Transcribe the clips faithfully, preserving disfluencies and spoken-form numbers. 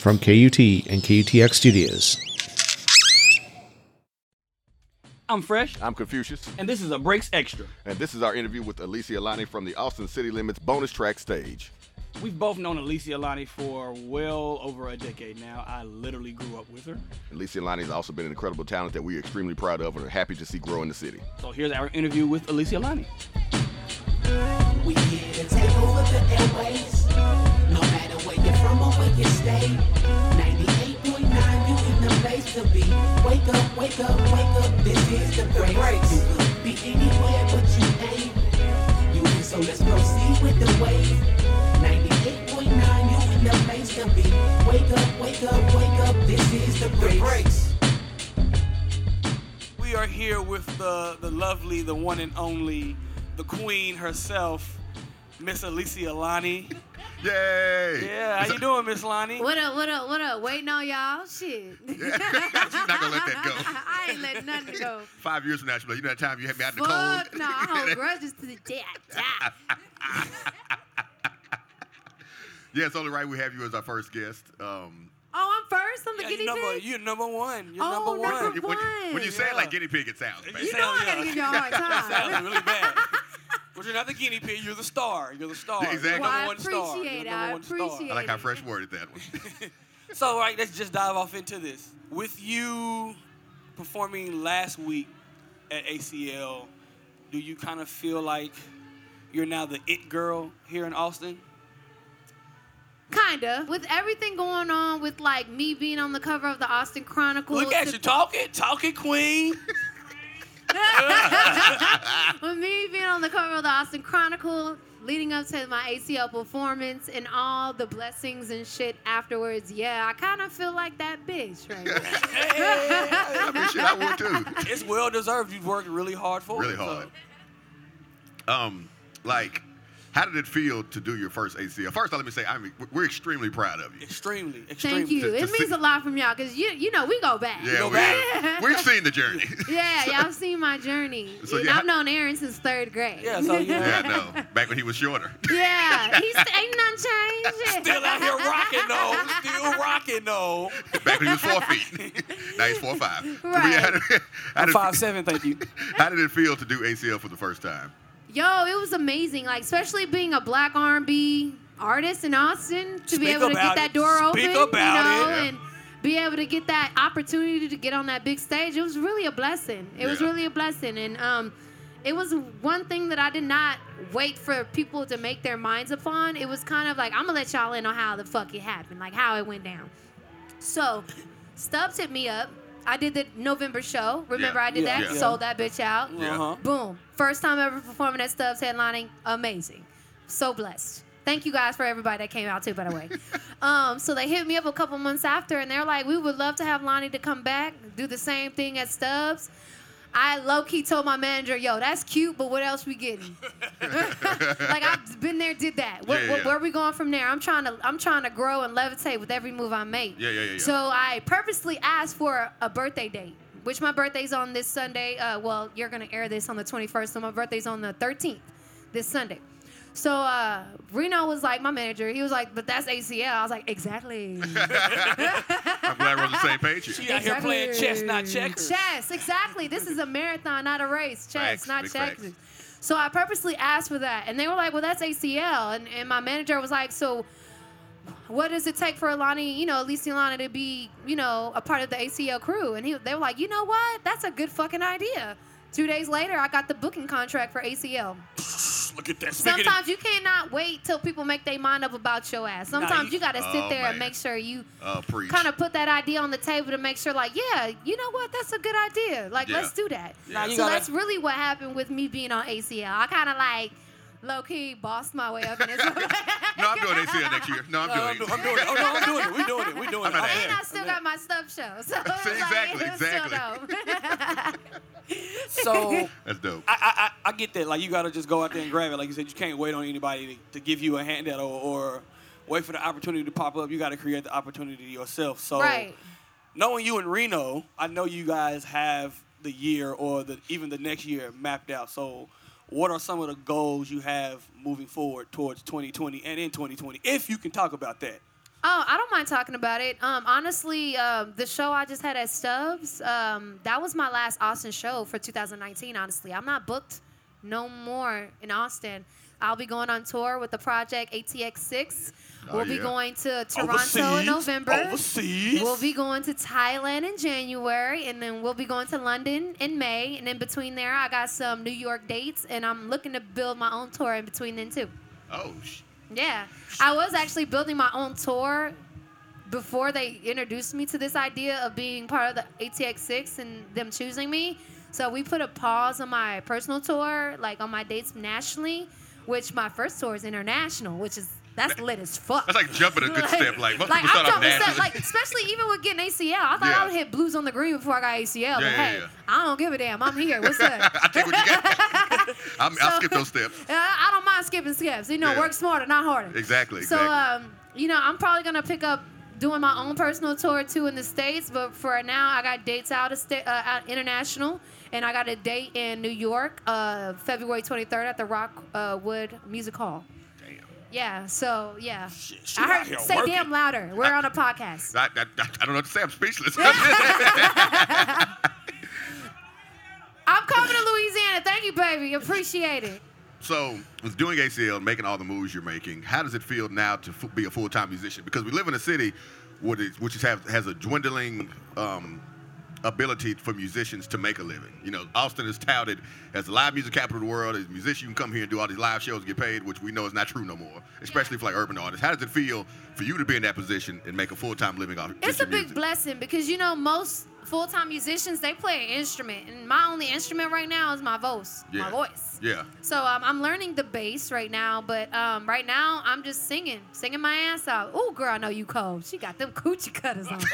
from K U T and K U T X Studios. I'm Fresh. I'm Confucius. And this is a Breaks Extra. And this is our interview with Alicia Alani from the Austin City Limits bonus track stage. We've both known Alicia Alani for well over a decade now. I literally grew up with her. Alicia Alani has also been an incredible talent that we are extremely proud of and are happy to see grow in the city. So here's our interview with Alicia Alani. We here to take over the airways. No matter where you're from or where you stay. ninety-eight point nine, you in the place to be. Wake up, wake up, wake up. This is the breaks. You could be anywhere but you ain't. You in, so let's proceed with the wave. ninety-eight point nine, you in the place to be. Wake up, wake up, wake up. This is the breaks. We are here with the, the lovely, the one and only, the queen herself, Miss Alicia Alani. Yay! Yeah, how you doing, Miss Alani? What up, what up, what up? Waiting on y'all? Shit. She's not gonna let that go. I ain't letting nothing go. Five years from now, she'll be like, you know that time you had me out in the Fuck cold? no, I hold grudges to the death. Yeah, it's only right we have you as our first guest. Um, Oh, I'm first? I'm the Yeah, guinea you're number, pig? You're number one. You're Oh, number one. number when, you, when, you, when you say it Yeah. like guinea pig, it sounds bad. You You know I gotta Yeah. give you a hard That time. sounds really bad. But you're not the guinea pig. You're the star. You're the star. Yeah, exactly. You're the Well, I number one star. You're the appreciate it. number I one star. appreciate I like how it. Fresh worded that one. So, all right, let's just dive off into this. With you performing last week at A C L, do you kind of feel like you're now the it girl here in Austin? Kinda. With everything going on with, like, me being on the cover of the Austin Chronicle. Look at to- you talking, talking queen. With me being on the cover of the Austin Chronicle, leading up to my A C L performance and all the blessings and shit afterwards, yeah, I kind of feel like that bitch right now. I mean, shit, I would too. It's well deserved. You've worked really hard for Really it. so- hard. Um, like, how did it feel to do your first A C L? First, let me say, I mean, we're extremely proud of you. Extremely, extremely. Thank you. To- to It means see- a lot from y'all because, you you know, we go back. Yeah, go we, back. we've seen the journey. Yeah, y'all seen my journey. So, and yeah, I've how- known Aaron since third grade. Yeah, so yeah. Yeah, I know. Back when he was shorter. Yeah, he's ain't nothing changed. Still out here rocking though. Still rocking though. Back when he was four feet. Now he's four five. So, Right. yeah, how did, how I'm did- five seven. Thank you. How did it feel to do A C L for the first time? Yo, it was amazing. Like, especially being a black R and B artist in Austin, to be Speak able to about get that it. door open, Speak you about know, it. and be able to get that opportunity to get on that big stage. It was really a blessing. It was Yeah. really a blessing, and um, it was one thing that I did not wait for people to make their minds upon. It was kind of like, I'm gonna let y'all in on how the fuck it happened, like how it went down. So, Stubbs hit me up. I did the November show. Remember, Yeah. I did Yeah. that. Yeah. Sold that bitch out. Yeah. Uh-huh. Boom. First time ever performing at Stubbs headlining. Amazing. So blessed. Thank you guys for everybody that came out too, by the way. um, so they hit me up a couple months after, and they're like, we would love to have Lonnie to come back, do the same thing at Stubbs. I low-key told my manager, yo, that's cute, but what else we getting? Like, I've been there, did that. What, Yeah, what- yeah. Where are we going from there? I'm trying to I'm trying to grow and levitate with every move I make. Yeah, yeah, yeah, yeah. So I purposely asked for a birthday date, which my birthday's on this Sunday. Uh, well, you're going to air this on the twenty-first, so my birthday's on the thirteenth, this Sunday. So uh, Reno was like, my manager, he was like, but that's A C L. I was like, exactly. I'm glad we're on the same page here. She out here playing chess, not checkers. Chess, exactly. This is a marathon, not a race. Chess, Facts, not big checkers. facts. So I purposely asked for that. And they were like, well, that's A C L. And, and my manager was like, so what does it take for Alani, you know, Alicia Alani to be, you know, a part of the A C L crew? And he, they were like, you know what? That's a good fucking idea. Two days later, I got the booking contract for A C L. Look at that. Speaking of- Sometimes you cannot wait till people make their mind up about your ass. Sometimes you- you got to sit Oh, there and man. make sure you Uh, preach. kind of put that idea on the table to make sure, like, yeah, you know what? That's a good idea. Like, Yeah. let's do that. Now you So gotta- that's really what happened with me being on A C L. I kind of like low-key bossed my way up in this. No, I'm doing A C L next year. No, I'm No, I'm, doing do- I'm doing it. Oh, no, I'm doing it. We doing it. We doing I'm it. not I'm And there. I still got my stuff show. So See, it's like, exactly, it's still exactly. dope. So That's dope. I, I I I get that. Like you gotta just go out there and grab it. Like you said, you can't wait on anybody to, to give you a handout or, or wait for the opportunity to pop up. You got to create the opportunity yourself. So Right. knowing you in Reno, I know you guys have the year or the even the next year mapped out. So what are some of the goals you have moving forward towards twenty twenty and in twenty twenty, if you can talk about that? Oh, I don't mind talking about it. Um, honestly, um, the show I just had at Stubbs, um, that was my last Austin show for two thousand nineteen, honestly. I'm not booked no more in Austin. I'll be going on tour with the project A T X six. Oh, we'll be yeah. going to Toronto Overseas. in November. Overseas. We'll be going to Thailand in January, and then we'll be going to London in May. And in between there, I got some New York dates, and I'm looking to build my own tour in between then, too. Oh, sh- Yeah. I was actually building my own tour before they introduced me to this idea of being part of the A T X six and them choosing me. So we put a pause on my personal tour, like on my dates nationally, which my first tour is international, which is, that's lit as fuck. that's like jumping a good step. Like most Like, people I'm start off jumping nasty. step, like, especially even with getting A C L. I thought Yeah. I would hit blues on the green before I got A C L. Yeah, but yeah, hey, yeah. I don't give a damn. I'm here. What's up? I take what you got. I'm, I'll So- skip those steps. Uh, I don't mind skipping steps. You know, Yeah. work smarter, not harder. Exactly. So, exactly. um, you know, I'm probably gonna pick up doing my own personal tour too in the States. But for now, I got dates out of sta- uh, out international, and I got a date in New York, uh, February twenty-third at the Rockwood Music Hall. Damn. Yeah. So yeah, Shit, she I out heard here say working. damn louder. We're on a podcast. I, I, I don't know what to say. I'm speechless. I'm coming to Louisiana. Thank you, baby. Appreciate it. So, with doing A C L, making all the moves you're making, how does it feel now to f- be a full-time musician? Because we live in a city which, is, which is have, has a dwindling um, ability for musicians to make a living. You know, Austin is touted as the live music capital of the world. As a musician, you can come here and do all these live shows and get paid, which we know is not true no more, especially for like urban artists. How does it feel for you to be in that position and make a full-time living off It's just a your big music? blessing because, you know, most full-time musicians, they play an instrument. And my only instrument right now is my voice, Yeah. my voice. Yeah. So um, I'm learning the bass right now, but um, right now I'm just singing, singing my ass out. Ooh, girl, I know you cold. She got them coochie cutters on.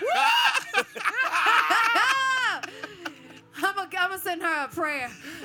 I'm going to send her a prayer.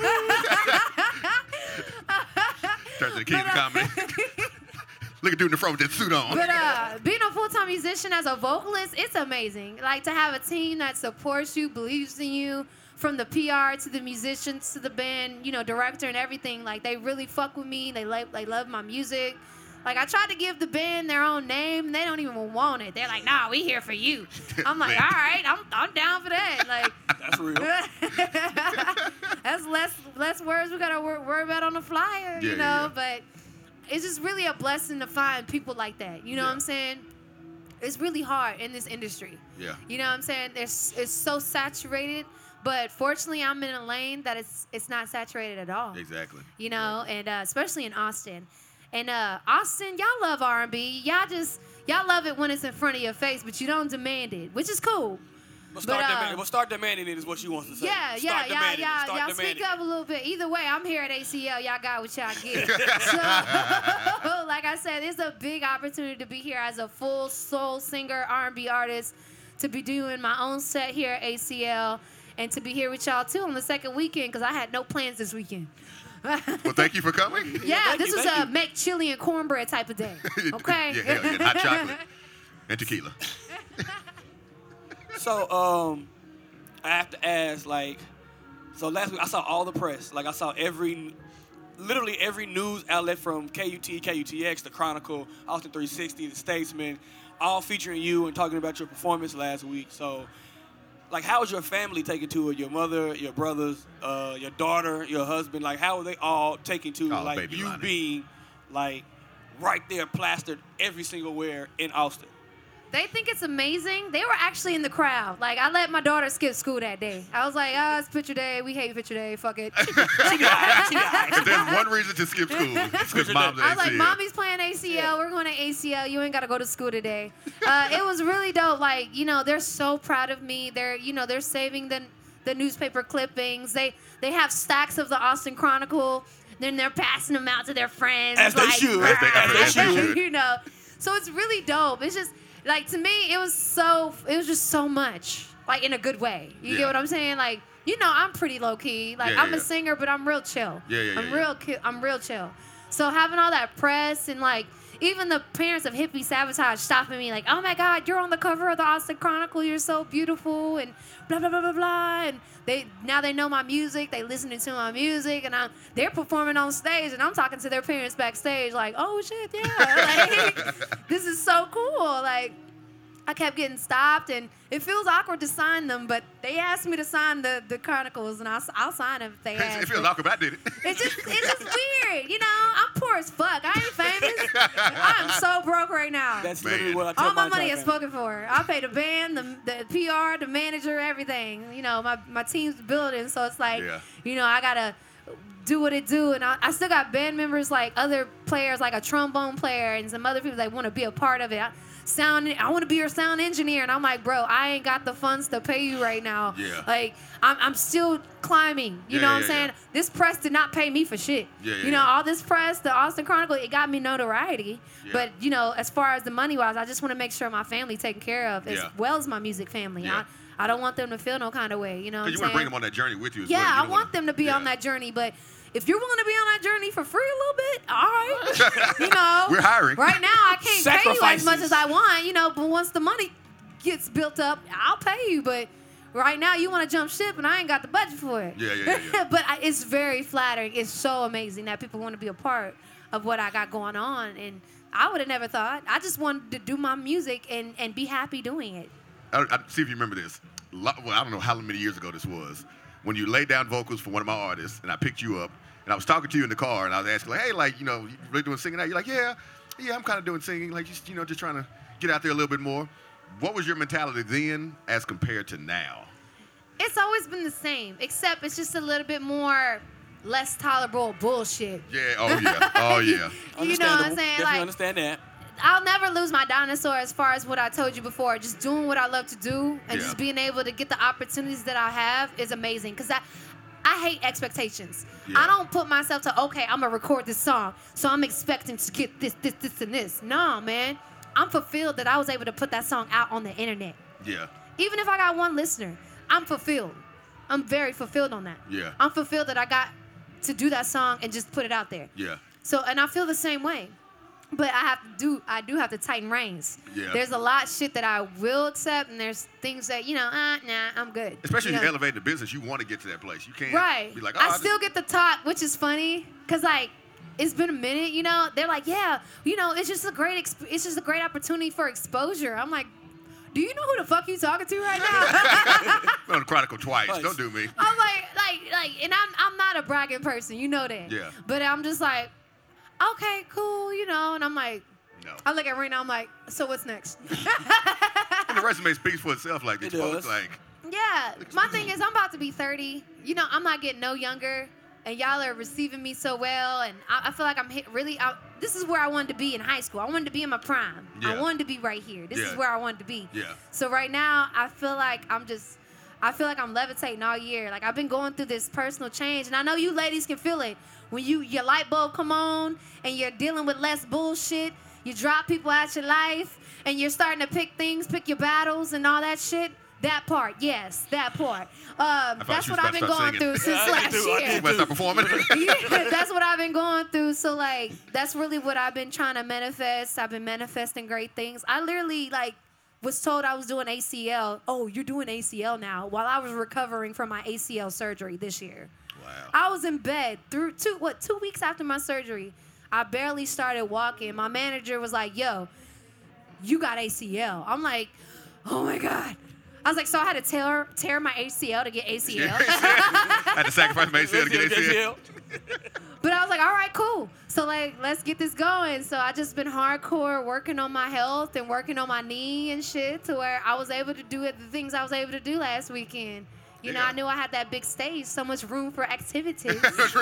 Turns to the king of But, uh, comedy. Look at dude in the front with that suit on. But uh, being a full-time musician as a vocalist, it's amazing. Like, to have a team that supports you, believes in you, from the P R to the musicians to the band, you know, director and everything. Like, they really fuck with me. They like, they love my music. Like, I tried to give the band their own name, and they don't even want it. They're like, nah, we here for you. I'm like, all right, I'm I'm down for that. Like, That's real. that's less less words we gotta wor- worry about on the flyer, you Yeah, know. yeah. But it's just really a blessing to find people like that. You know Yeah. what I'm saying? It's really hard in this industry. Yeah. You know what I'm saying? It's it's so saturated, but fortunately, I'm in a lane that it's it's not saturated at all. Exactly. You know, and uh, especially in Austin. And uh, Austin, y'all love R and B. Y'all just y'all love it when it's in front of your face, but you don't demand it, which is cool. But start, But, uh, demand, well, start demanding it is what she wants to say. Yeah, yeah, start yeah, demanding yeah. it. Start Y'all demanding speak it. up a little bit. Either way, I'm here at A C L. Y'all got what y'all get. So, like I said, it's a big opportunity to be here as a full soul singer, R and B artist, to be doing my own set here at A C L, and to be here with y'all too on the second weekend because I had no plans this weekend. Well, thank you for coming. Yeah, thank this you, was thank a you. make chili and cornbread type of day. Okay. yeah, hell yeah, hot chocolate and tequila. So, um, I have to ask, like, so last week I saw all the press. Like, I saw every, literally every news outlet from K U T, K U T X, The Chronicle, Austin three sixty, The Statesman, all featuring you and talking about your performance last week. So, like, how was your family taking to it? Your mother, your brothers, uh, your daughter, your husband? Like, how were they all taking to, Oh, like, baby you Lonnie. being, being, like, right there plastered every single where in Austin? They think it's amazing. They were actually in the crowd. Like, I let my daughter skip school that day. I was like, oh, it's picture day. We hate picture day. Fuck it. She died. She died. If there's one reason to skip school, it's because mom's I was like, A C L. Mommy's playing A C L. We're going to A C L. You ain't got to go to school today. Uh, it was really dope. Like, you know, they're so proud of me. They're, you know, they're saving the the newspaper clippings. They they have stacks of the Austin Chronicle. Then they're passing them out to their friends. As they like, should. As they- as they should. You know, so it's really dope. It's just like, to me, it was so it was just so much, like, in a good way. You Yeah. get what I'm saying? Like, you know, I'm pretty low key. Like, Yeah, I'm yeah. a singer, but I'm real chill. Yeah, yeah, yeah, I'm yeah. real, ki- I'm real chill. So having all that press and, like, even the parents of Hippie Sabotage stopping me like, oh my God, you're on the cover of the Austin Chronicle. You're so beautiful and blah, blah, blah, blah, blah. And they now they know my music. They listening to my music. And I'm, they're performing on stage. And I'm talking to their parents backstage like, oh, shit, yeah. Like, this is so cool. Like, I kept getting stopped, and it feels awkward to sign them, but they asked me to sign the, the Chronicles, and I'll, I'll sign them if they ask. It feels awkward, but I did it. It's just, it's just weird, you know? I'm poor as fuck. I ain't famous. I'm so broke right now. That's Man. literally what I tell All my my money entire is family. spoken for. I pay the band, the, the P R, the manager, everything. You know, my, my team's building, so it's like, Yeah. you know, I got to do what it do. And I, I still got band members, like other players, like a trombone player and some other people that want to be a part of it. I, Sound, I want to be your sound engineer, and I'm like, bro, I ain't got the funds to pay you right now. Yeah. Like, I'm, I'm still climbing. You Yeah, know yeah, what I'm yeah, saying? yeah. This press did not pay me for shit. Yeah, yeah, you know, yeah. all this press, the Austin Chronicle, it got me notoriety. Yeah. But you know, as far as the money wise, I just want to make sure my family taken care of as Yeah. well as my music family. Yeah. I, I don't want them to feel no kind of way. You know what I'm Because you saying? want to bring them on that journey with you as yeah, well. You I don't want wanna- them to be yeah. on that journey, but. If you're willing to be on that journey for free a little bit, all right. You know, We're hiring. Right now, I can't pay you as much Sacrifices. as I want, you know, but once the money gets built up, I'll pay you. But right now, you want to jump ship, and I ain't got the budget for it. Yeah, yeah, yeah, yeah. But I, it's very flattering. It's so amazing that people want to be a part of what I got going on. And I would have never thought. I just wanted to do my music and, and be happy doing it. I, I, see if you remember this. Lo- Well, I don't know how many years ago this was. When you laid down vocals for one of my artists, and I picked you up, and I was talking to you in the car, and I was asking, like, hey, like, you know, you really doing singing now? You're like, yeah, yeah, I'm kind of doing singing, like, just, you know, just trying to get out there a little bit more. What was your mentality then as compared to now? It's always been the same, except it's just a little bit more less tolerable bullshit. Yeah, oh, yeah, oh, yeah. You know what I'm Understandable. saying? Definitely Like, understand that. I'll never lose my dinosaur as far as what I told you before. Just doing what I love to do and Yeah. just being able to get the opportunities that I have is amazing. Because I, I hate expectations. Yeah. I don't put myself to, okay, I'm going to record this song, so I'm expecting to get this, this, this, and this. No, man. I'm fulfilled that I was able to put that song out on the internet. Yeah, Even if I got one listener, I'm fulfilled. I'm very fulfilled on that. Yeah. I'm fulfilled that I got to do that song and just put it out there. yeah. So, and I feel the same way. But I have to do, I do have to tighten reins. Yeah. There's a lot of shit that I will accept, and there's things that, you know, uh, nah, I'm good. Especially you if know? you elevate the business, you want to get to that place. You can't Right. be like, oh, I just- still get the talk, which is funny, because, like, it's been a minute, you know? They're like, yeah, you know, it's just a great, exp- it's just a great opportunity for exposure. I'm like, do you know who the fuck you talking to right now? I'm on the Chronicle twice. Twice. Don't do me. I'm like, like, like, and I'm, I'm not a bragging person, you know that. Yeah. But I'm just like, okay, cool, you know, and I'm like, No. I look at Rena, I'm like, so what's next? And the resume speaks for itself. Like, It it's supposed does. like, Yeah, my thing is I'm about to be thirty. You know, I'm not getting no younger, and y'all are receiving me so well, and I, I feel like I'm hit really. I, this is where I wanted to be in high school. I wanted to be in my prime. I Yeah. wanted to be right here. This is Yeah. where I wanted to be. Yeah. So right now, I feel like I'm just. I feel like I'm levitating all year. Like I've been going through this personal change, and I know you ladies can feel it when you your light bulb come on and you're dealing with less bullshit. You drop people out your life, and you're starting to pick things, pick your battles, and all that shit. That part, yes, that part. Um, thought that's you what was I've been about to going start through singing. since Yeah, I last do, I year. you better start performing. Yeah, that's what I've been going through. So like, that's really what I've been trying to manifest. I've been manifesting great things. I literally like was told I was doing A C L. Oh, you're doing A C L now, while I was recovering from my A C L surgery this year. Wow. I was in bed through two what two weeks after my surgery. I barely started walking. My manager was like, "Yo, you got A C L." I'm like, "Oh my god." I was like, so I had to tear tear my A C L to get A C L. I had to sacrifice my A C L to get A C L. But I was like, all right, cool. So like, let's get this going. So I just been hardcore working on my health and working on my knee and shit to where I was able to do it, the things I was able to do last weekend. You know, Yeah. I knew I had that big stage, so much room for activities.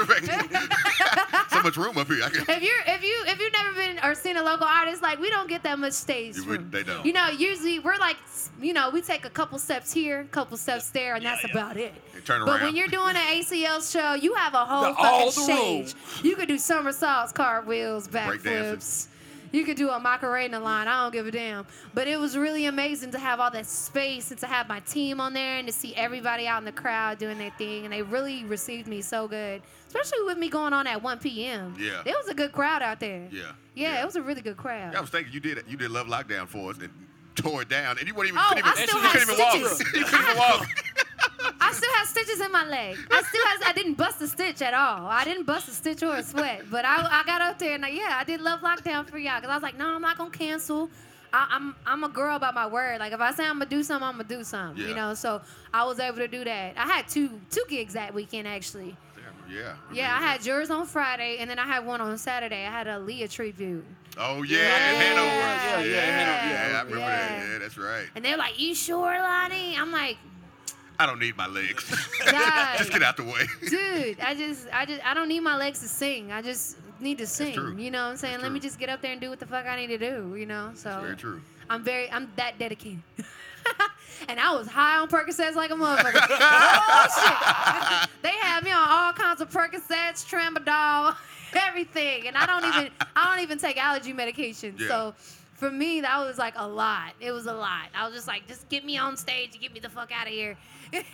So much room up here. I can, If you're if you if you've never been or seen a local artist, like we don't get that much stage You would- room. they don't. You know, usually we're like, you know, we take a couple steps here, a couple steps there, and that's yeah. about it. They turn But around. when you're doing an A C L show, you have a whole The- all fucking the room. stage. You could do somersaults, cartwheels, Break backflips. You could do a Macarena line. I don't give a damn. But it was really amazing to have all that space and to have my team on there and to see everybody out in the crowd doing their thing. And they really received me so good, especially with me going on at one p.m. Yeah. It was a good crowd out there. Yeah. Yeah, Yeah. it was a really good crowd. Yeah, I was thinking you did you did Love Lockdown for us and tore it down, and you weren't even Oh, couldn't even, I still you have couldn't even walk. stitches. You couldn't even walk. I still have stitches in my leg. I still has. I didn't bust a stitch at all. I didn't bust a stitch or a sweat. But I, I got up there and I, yeah, I did Love Lockdown for y'all because I was like, no, I'm not gonna cancel. I, I'm I'm a girl about my word. Like if I say I'm gonna do something, I'm gonna do something. Yeah. You know. So I was able to do that. I had two two gigs that weekend actually. Damn, yeah. Yeah, I had yours on Friday and then I had one on Saturday. I had a Leah tribute. Oh yeah, Yeah, in Hanover. yeah, Yeah, yeah, Hanover. yeah. Yeah, I remember Yeah. that. Yeah, that's right. And they're like, you sure, Lonnie? I'm like, I don't need my legs. guys. Just get out the way. Dude, I just, I just, I don't need my legs to sing. I just need to sing. true. You know what I'm saying? That's Let me true. just get up there and do what the fuck I need to do. You know, so Very true. I'm very, I'm that dedicated. And I was high on Percocets like a motherfucker. Oh shit! They had me on all kinds of Percocets, Tramadol, everything, and I don't even, I don't even take allergy medication. Yeah. So. For me, that was like a lot. It was a lot. I was just like, just get me on stage and get me the fuck out of here.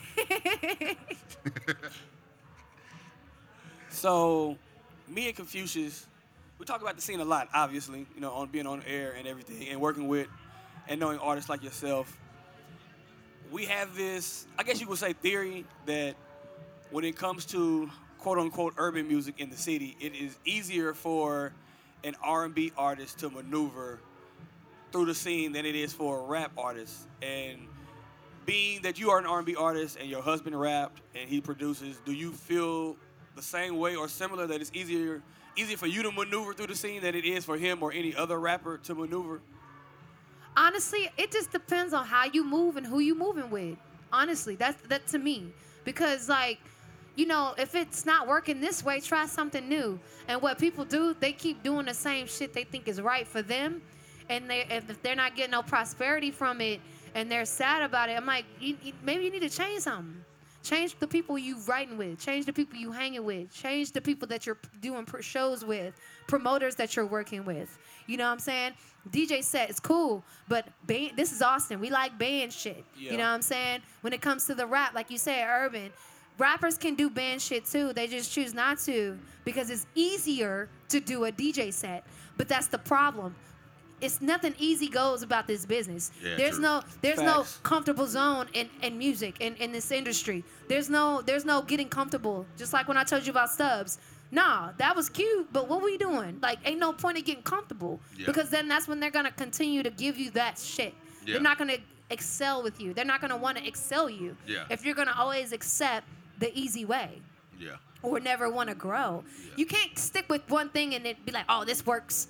So, me and Confucius, we talk about the scene a lot, obviously, you know, on being on air and everything, and working with and knowing artists like yourself. We have this, I guess you could say, theory that when it comes to quote-unquote urban music in the city, it is easier for an R and B artist to maneuver through the scene than it is for a rap artist. And being that you are an R and B artist and your husband rapped and he produces, do you feel the same way or similar that it's easier easier for you to maneuver through the scene than it is for him or any other rapper to maneuver? Honestly, it just depends on how you move and who you moving with. Honestly, that's that to me. Because like, you know, if it's not working this way, try something new. And what people do, they keep doing the same shit they think is right for them. And they, if they're not getting no prosperity from it and they're sad about it, I'm like, you, you, maybe you need to change something. Change the people you writing with. Change the people you hanging with. Change the people that you're doing pr- shows with. Promoters that you're working with. You know what I'm saying? D J set is cool, but band, this is Austin. We like band shit. Yeah. You know what I'm saying? When it comes to the rap, like you said, urban, rappers can do band shit too. They just choose not to because it's easier to do a D J set. But that's the problem. It's nothing easy goes about this business. Yeah, there's true. no there's Facts. no comfortable zone in, in music in, in this industry. There's no there's no getting comfortable. Just like when I told you about Stubbs. Nah, that was cute, but what were you doing? Like, ain't no point in getting comfortable. Yeah. Because then that's when they're gonna continue to give you that shit. Yeah. They're not gonna excel with you. They're not gonna want to excel you. Yeah. If you're gonna always accept the easy way Yeah. or never want to grow. Yeah. You can't stick with one thing and it be like, oh, this works.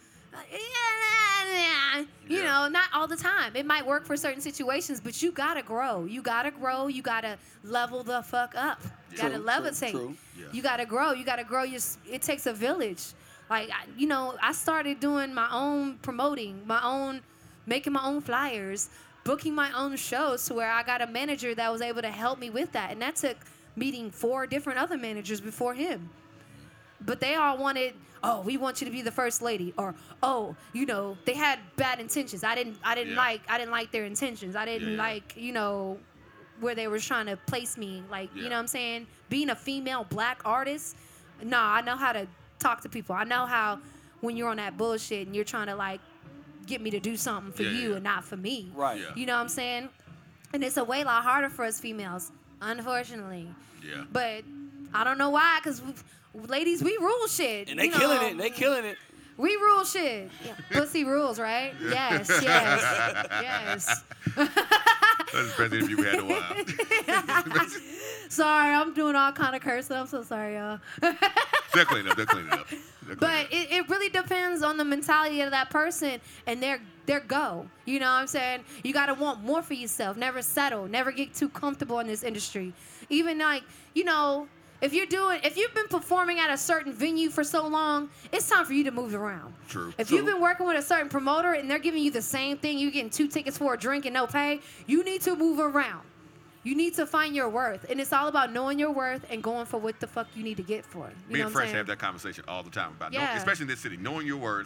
You Yeah. know, not all the time. It might work for certain situations, but you gotta grow. You gotta grow. You gotta level the fuck up. You gotta True, levitate. true, true. Yeah. You gotta grow. You gotta grow. Your, s- it takes a village. Like, I- you know, I started doing my own promoting, my own, making my own flyers, booking my own shows to where I got a manager that was able to help me with that. And that took meeting four different other managers before him. But they all wanted, oh, we want you to be the first lady, or oh, you know, they had bad intentions. I didn't, I didn't Yeah. like, I didn't like their intentions. I didn't Yeah, yeah. like, you know, where they were trying to place me. Like, Yeah. you know what I'm saying? Being a female black artist, nah, I know how to talk to people. I know how when you're on that bullshit and you're trying to like get me to do something for Yeah, you yeah. and not for me. Right. Yeah. You know what I'm saying? And it's a way lot harder for us females, unfortunately. Yeah. But I don't know why, because ladies, we rule shit. And they you know. killing it. They killing it. We rule shit. Yeah. Pussy rules, right? Yes, yes, yes. That's the best interview we had in a while. Sorry, I'm doing all kind of cursing. I'm so sorry, y'all. They'll clean it up. They'll clean it up. They'll clean But it up. it, it really depends on the mentality of that person and their their go. You know what I'm saying? You got to want more for yourself. Never settle. Never get too comfortable in this industry. Even like, you know, if you're doing, if you've been performing at a certain venue for so long, it's time for you to move around. True. If True. you've been working with a certain promoter and they're giving you the same thing, you're getting two tickets for a drink and no pay, you need to move around. You need to find your worth. And it's all about knowing your worth and going for what the fuck you need to get for it. You Me know and what I'm Fresh saying? have that conversation all the time about, know- Yeah. especially in this city, knowing your worth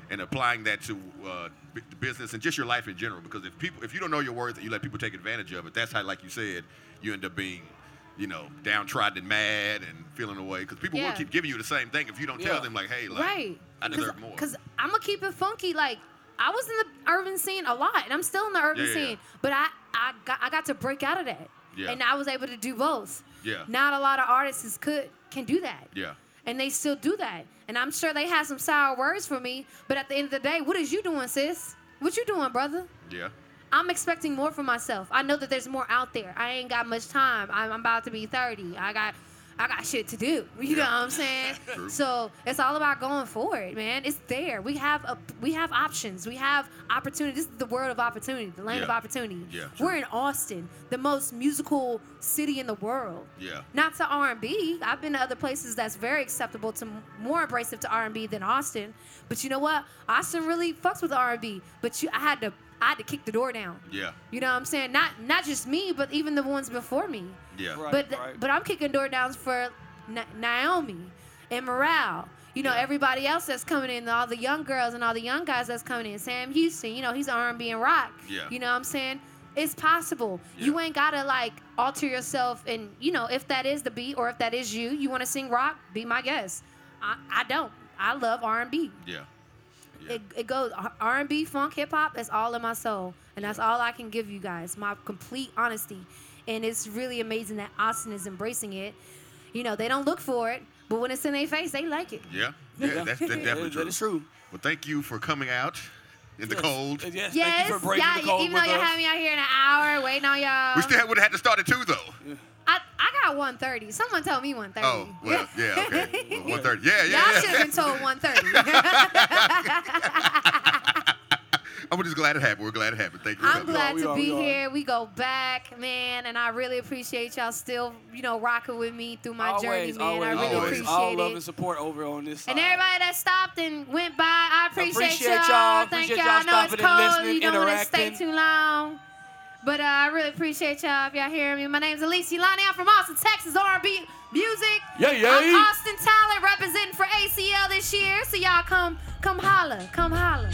and applying that to uh, b- the business and just your life in general. Because if people, if you don't know your worth and you let people take advantage of it, that's how, like you said, you end up being, you know, downtrodden and mad and feeling away. Because people Yeah. will keep giving you the same thing if you don't Yeah. tell them, like, hey, like, Right. I deserve more. Because I'm going to keep it funky. Like, I was in the urban scene a lot, and I'm still in the urban Yeah, yeah, scene. yeah. But I, I, got, I got to break out of that. Yeah. And I was able to do both. Yeah. Not a lot of artists could can do that. Yeah. And they still do that. And I'm sure they had some sour words for me. But at the end of the day, what is you doing, sis? What you doing, brother? Yeah. I'm expecting more for myself. I know that there's more out there. I ain't got much time. I'm, I'm about to be thirty. I got I got shit to do. You know what I'm saying? True. So it's all about going forward, man. It's there. We have a, we have options. We have opportunity. This is the world of opportunity, the land of Yeah. opportunity. Yeah, true. We're in Austin, the most musical city in the world. Yeah. Not to R and B. I've been to other places that's very acceptable to more abrasive to R and B than Austin. But you know what? Austin really fucks with R and B. But you, I had to I had to kick the door down. Yeah. You know what I'm saying? Not not just me, but even the ones before me. Yeah. Right. but right. but I'm kicking door downs for Na- Naomi and Morale. You know, Yeah. everybody else that's coming in, all the young girls and all the young guys that's coming in. Sam Houston, you know, he's R and B and rock. Yeah. You know what I'm saying? It's possible. Yeah. You ain't gotta like alter yourself, and you know, if that is the beat or if that is you, you want to sing rock, be my guest. I, I don't. I love R and B. Yeah. Yeah. It, it goes R and B, funk, hip hop. That's all in my soul, and that's all I can give you guys. My complete honesty, and it's really amazing that Austin is embracing it. You know, they don't look for it, but when it's in their face, they like it. Yeah. Yeah. That's, that's definitely That- true. that is true. Well, thank you for coming out in the Yes. cold. Yes, thank Yes, you for breaking y'all, the code even with though you're us. having me out here in an hour waiting on y'all. We still would have had to start at two though. I, I got one thirty. Someone told me one thirty. Oh, well, yeah, okay. Well, one thirty. Yeah, yeah, Y'all yeah. should have been told one thirty. I'm just glad it happened. We're glad it happened. Thank you for I'm coming. glad We to are, be we are. here. We go back, man, and I really appreciate y'all still, you know, rocking with me through my journey, always, man. always, I really always. appreciate all it. love and support over on this side. And everybody that stopped and went by, I appreciate, Appreciate y'all. y'all. Thank Appreciate y'all. y'all I know it's stopping and cold. listening, You don't want to stay interacting. too long. But uh, I really appreciate y'all if y'all hearing me. My name's Elise Lani. I'm from Austin, Texas, R and B music. Yeah, yeah. I'm Austin Talent representing for A C L this year. So y'all come, come holla, come holla.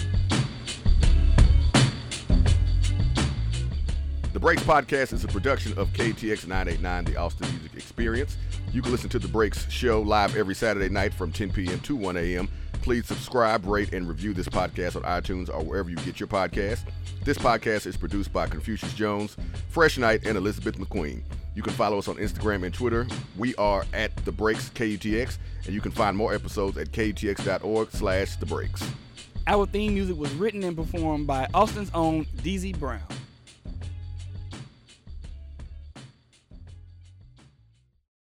The Breaks Podcast is a production of K T X nine eighty-nine, the Austin Music Experience. You can listen to The Breaks show live every Saturday night from ten p.m. to one a.m. Please subscribe, rate, and review this podcast on iTunes or wherever you get your podcast. This podcast is produced by Confucius Jones, Fresh Knight, and Elizabeth McQueen. You can follow us on Instagram and Twitter. We are at The Breaks K U T X, and you can find more episodes at K U T X dot org slash The Breaks. Our theme music was written and performed by Austin's own D Z Brown.